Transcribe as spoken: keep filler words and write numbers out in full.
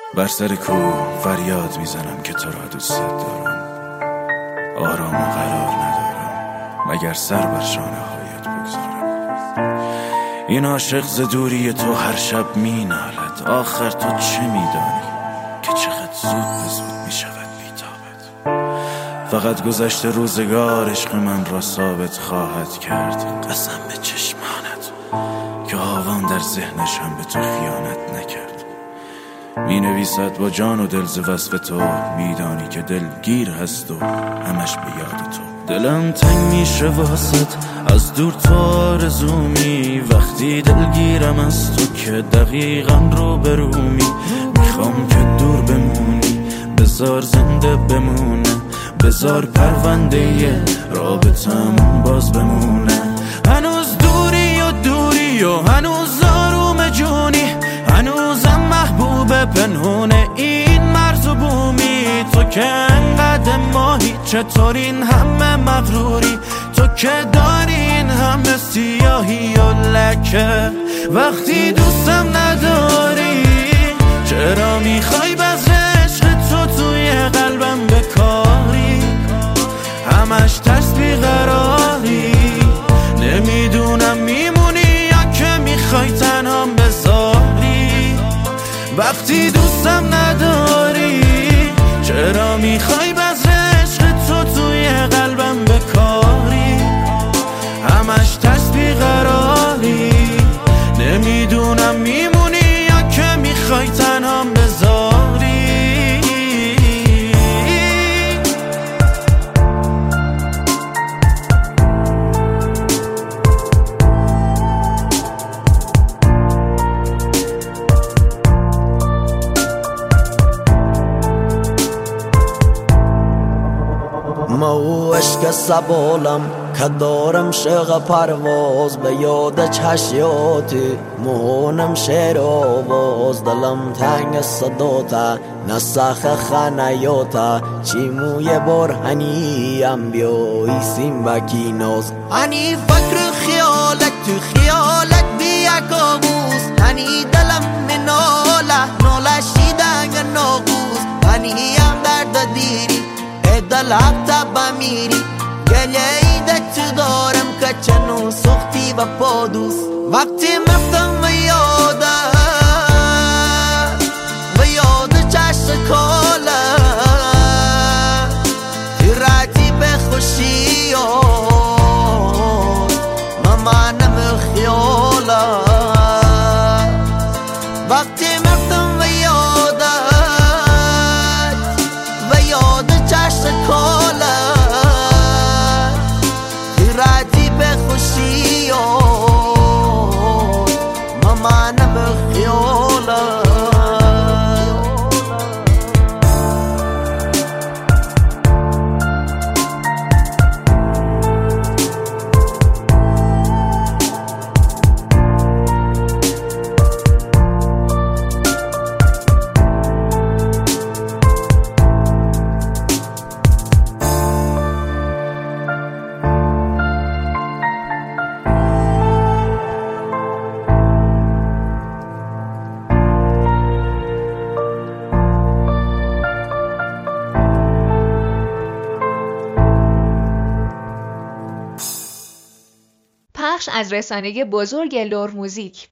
بر سر کوه فریاد میزنم که تو را دوست دارم، آرام و قرار ندارم مگر سر بر شانه هایت بگذارم. این عاشق ز دوری تو هر شب می نالد، آخر تو چه میدانی که چقدر زود به زود می شود بی‌تابت. فقط گذشت روزگار عشق من را ثابت خواهد کرد، قسم به چشمانت که آوان در ذهنش هم به تو خیانت نکرد. می نویسد با جان و دل ز وصف تو، میدانی که دل گیر هست و همش به یاد تو. دلم تنگ میشه واسط از دور تو آرزومی، وقتی دلگیرم از تو که دقیقا رو برومی. میخوام که دور بمونی، بذار زنده بمونه، بذار پرونده رابطمون باز بمونه. هنوز دوری و دوری و هنوز آروم جونی، هنوزم محبوب پنهونه این مرز و بومی. تو که انقدر ماهی، چطور این همه مغروری؟ تو که داری این همه سیاهی و لکه، وقتی دوستم نداری چرا میخوای باز عشق تو توی قلبم بکاری؟ همش ترس بیقراری، نمیدونم میمونی یا که میخوای تنهام بذاری. وقتی دوستم نداری چرا میخوای باز عشق تو توی قلبم بکاری؟ همش ترس بیقراری، نمیدونم میمونی یا که میخوای تنهام بذاری. ما و عشق سبالم که دارم شغ پرواز، به یاد چشیاتی مهونم شعر آواز. دلم تنگ صداتا نسخ خنیاتا، چی موی بار هنیم بیایی سیم بکی ناز. هنی فکر خیالت تو خیالت بیا کابوس، هنی دلم مناله ناله شیدنگ ناغوز. هنی هم درد دیری دل حتا بمیری، گلیه ایده تو دارم که چنو سختی و پادوس. وقتی مفتم و یاده و یاد چشم کاله، تو راتی به خوشی ممانم خیاله. وقتی مفتم و یاده و یاد چشم کاله، راتی به خوشی ممانم خیاله. پخش از رسانه بزرگ لور موزیک.